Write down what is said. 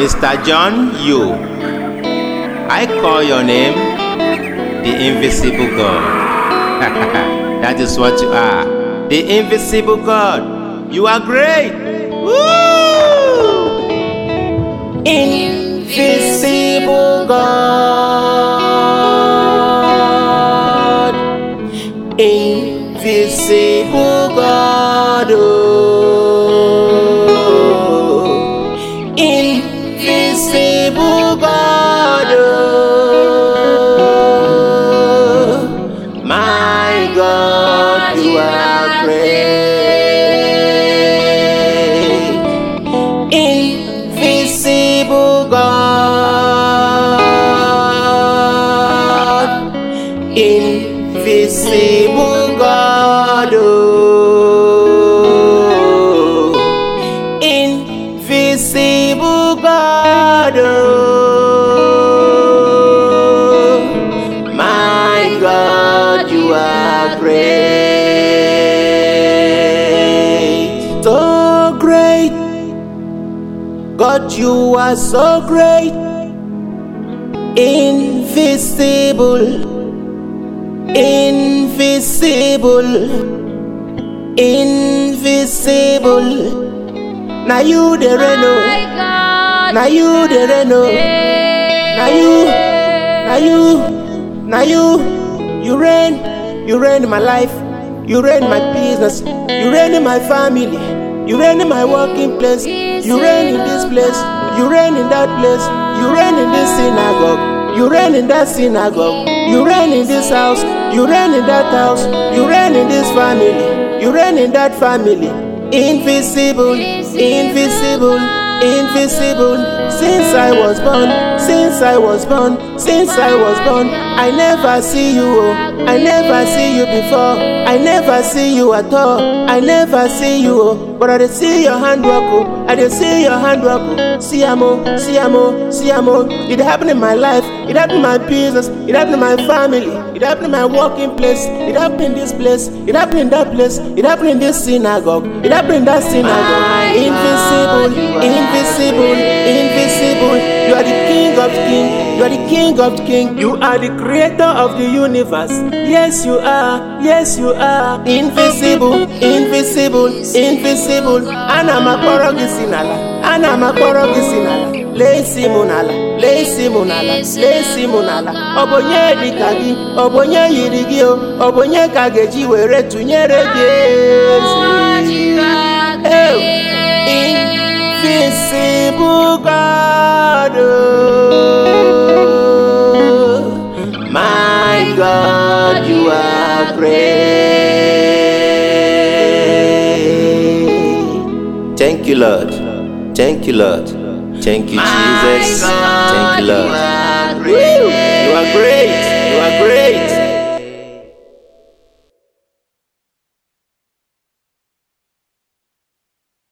Mr. John Yu, I call your name the invisible God. That is what you are, the invisible God. You are great. Woo! Invisible God, invisible God, oh, invisible God, oh, my God, you are great. Invisible God, invisible God, oh, invisible God, oh, my God, you are great. So great, God, you are so great. Invisible, invisible, invisible. Now you the reign, now you the reign, now you reign in my life, you reign in my business, you reign in my family, you reign in my working place, you reign in this place, you reign in that place, you reign in this synagogue, you reign in that synagogue, you reign in this house, you reign in that house, you reign in this family, you reign in that family. Invisible, invisible, invisible. Since I was born, since I was born, since I was born, I never see you, oh, I never see you before, I never see you at all, I never see you, oh, but I dey see your handwork, oh, I dey see your handwork, oh, see amo, see amo, see amo. It happened in my life, it happened in my business, it happened in my family, it happened in my working place, it happened in this place, it happened in that place, it happened in this synagogue, it happened in that synagogue. Invisible, invisible, invisible. You are the King of kings, you are the King of kings, you are the creator of the universe. Yes you are, yes you are. Invisible, invisible, invisible. Anamakoro gisinala, anamakoro gisinala. Lazy monala, lazy monala, lazy monala. Obonye dikagi, obonye yirigio, obonye kageji were tunyere gezi. Invisible God, oh, my God, you are great. Thank you, Lord. Thank you, Lord. Thank you, Jesus. Thank you, Lord. You are great. You are great.